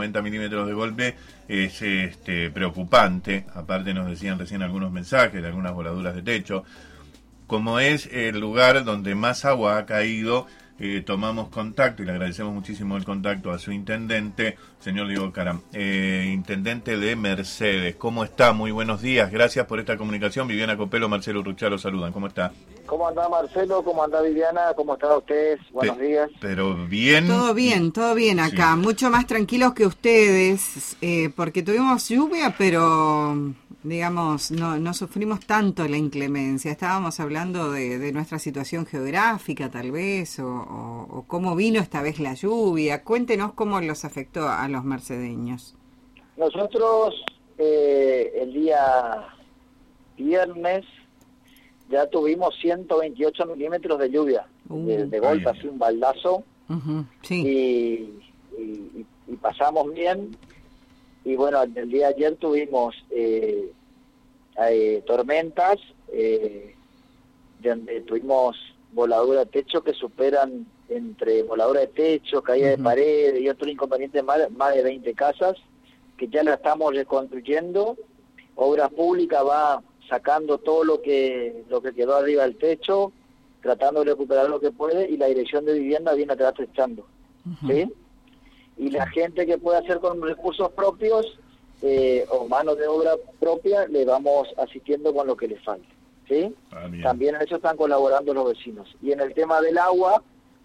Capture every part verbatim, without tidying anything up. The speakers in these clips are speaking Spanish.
noventa milímetros de golpe es este, preocupante. Aparte nos decían recién algunos mensajes de algunas voladuras de techo. Como es el lugar donde más agua ha caído, eh, tomamos contacto y le agradecemos muchísimo el contacto a su intendente, señor Diego Caram, eh, intendente de Mercedes. ¿Cómo está? Muy buenos días, gracias por esta comunicación. Viviana Copelo, Marcelo Urruchaga los saludan. ¿Cómo está? ¿Cómo anda Marcelo? ¿Cómo anda Viviana? ¿Cómo están ustedes? Buenos Pe días. Pero bien. Todo bien, todo bien acá. Sí. Mucho más tranquilos que ustedes, eh, porque tuvimos lluvia, pero digamos, no, no sufrimos tanto la inclemencia. Estábamos hablando de, de nuestra situación geográfica, tal vez, o, o, o cómo vino esta vez la lluvia. Cuéntenos cómo los afectó a los mercedeños. Nosotros, eh, el día viernes, ya tuvimos ciento veintiocho milímetros de lluvia, uh, de, de golpe, así un baldazo, uh-huh, sí. y, y, y pasamos bien. Y bueno, el día de ayer tuvimos eh, eh, tormentas, eh, donde tuvimos voladura de techo que superan, entre voladura de techo, caída uh-huh. de pared y otro inconveniente, más, más de veinte casas, que ya la estamos reconstruyendo. Obras Públicas va sacando todo lo que lo que quedó arriba del techo, tratando de recuperar lo que puede, y la Dirección de Vivienda viene atrás echando, uh-huh. ¿sí? Y la gente que puede hacer con recursos propios eh, o mano de obra propia, le vamos asistiendo con lo que le falte, ¿sí? Ah, también en eso están colaborando los vecinos. Y en el tema del agua,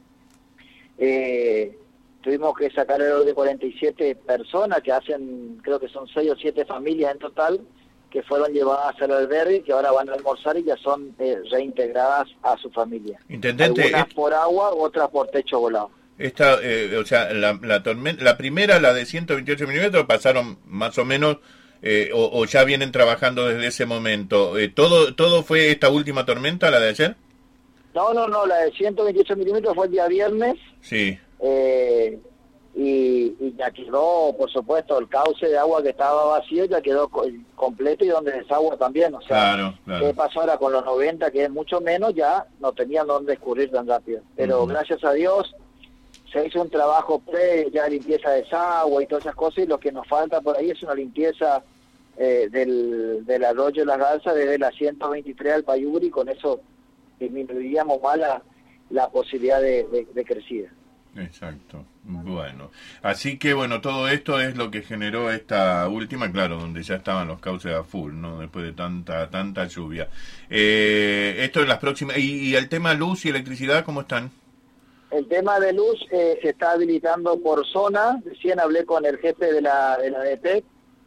eh, tuvimos que sacar alrededor de cuarenta y siete personas, que hacen, creo que son seis o siete familias en total, que fueron llevadas al albergue, que ahora van a almorzar y ya son eh, reintegradas a su familia. Intendente, algunas es... por agua, otras por techo volado. Esta, eh, o sea, la, la tormenta, la primera, la de ciento veintiocho milímetros, pasaron más o menos, eh, o, o ya vienen trabajando desde ese momento. Eh, ¿todo todo fue esta última tormenta, la de ayer? No, no, no, la de ciento veintiocho milímetros fue el día viernes. Sí. Eh, y, y ya quedó, por supuesto, el cauce de agua que estaba vacío ya quedó co completo, y donde desagua también. O sea, claro, claro. ¿qué pasó ahora con los noventa, que es mucho menos? Ya no tenían dónde escurrir tan rápido. Pero uh-huh. gracias a Dios se hizo un trabajo pre, ya limpieza de desagüe y todas esas cosas, y lo que nos falta por ahí es una limpieza eh, del, del arroyo de la Garza desde la ciento veintitrés al Payuri, y con eso disminuiríamos más la, la posibilidad de, de, de crecida. Exacto. Bueno, así que bueno, todo esto es lo que generó esta última, claro, donde ya estaban los cauces a full, ¿no? Después de tanta tanta lluvia. Eh, esto en las próximas... ¿Y, y el tema luz y electricidad cómo están? El tema de luz eh, se está habilitando por zona. Recién hablé con el jefe de la de la D T,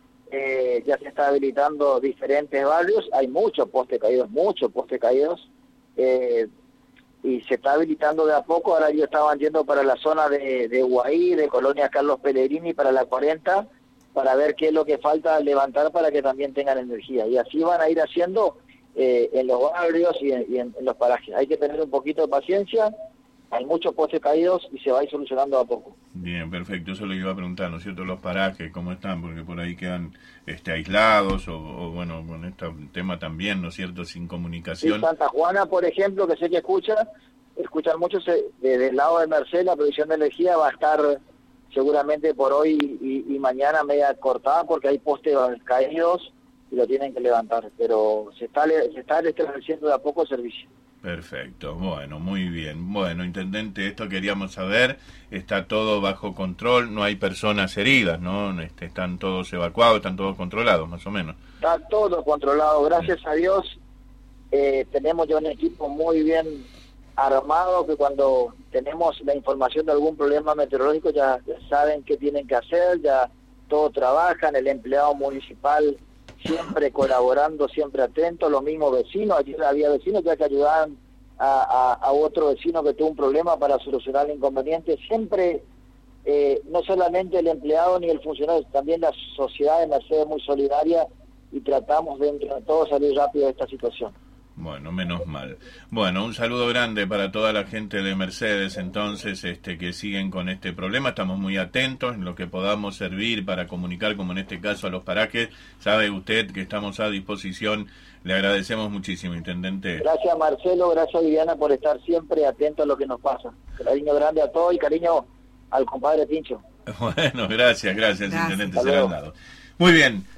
eh, ya se está habilitando diferentes barrios. Hay muchos postes caídos, muchos postes caídos. Eh, y se está habilitando de a poco. Ahora ellos estaban yendo para la zona de, de Guaí, de Colonia Carlos Pellegrini, para la cuarenta, para ver qué es lo que falta levantar para que también tengan energía. Y así van a ir haciendo eh, en los barrios y, en, y en, en los parajes. Hay que tener un poquito de paciencia. Hay muchos postes caídos y se va a ir solucionando a poco. Bien, perfecto. Eso le iba a preguntar, ¿no es cierto? Los parajes, ¿cómo están? Porque por ahí quedan este, aislados o, o, bueno, con este tema también, ¿no es cierto? Sin comunicación. Sí, Santa Juana, por ejemplo, que sé que escucha, escuchan mucho, se, desde el lado de Mercedes, la provisión de energía va a estar seguramente por hoy y, y mañana media cortada, porque hay postes caídos y lo tienen que levantar. Pero se está, se está restableciendo de a poco el servicio. Perfecto, bueno, muy bien. Bueno, intendente, esto queríamos saber, está todo bajo control, no hay personas heridas, ¿no? Este, están todos evacuados, están todos controlados, más o menos. Está todo controlado, gracias sí. a Dios. Eh, tenemos ya un equipo muy bien armado, que cuando tenemos la información de algún problema meteorológico ya, ya saben qué tienen que hacer, ya todos trabajan, el empleado municipal siempre colaborando, siempre atento, los mismos vecinos. Ayer había vecinos ya que ayudaban a, a, a otro vecino que tuvo un problema para solucionar el inconveniente. Siempre, eh, no solamente el empleado ni el funcionario, también la sociedad en la sede muy solidaria, y tratamos de entre todos salir rápido de esta situación. Bueno, menos mal. Bueno, un saludo grande para toda la gente de Mercedes, entonces, este, que siguen con este problema. Estamos muy atentos en lo que podamos servir para comunicar, como en este caso a los parajes. Sabe usted que estamos a disposición. Le agradecemos muchísimo, intendente. Gracias, Marcelo. Gracias, Viviana, por estar siempre atento a lo que nos pasa. Cariño grande a todos y cariño al compadre Pincho. Bueno, gracias, gracias, Gracias. intendente, Hasta serán luego. dados. Muy bien.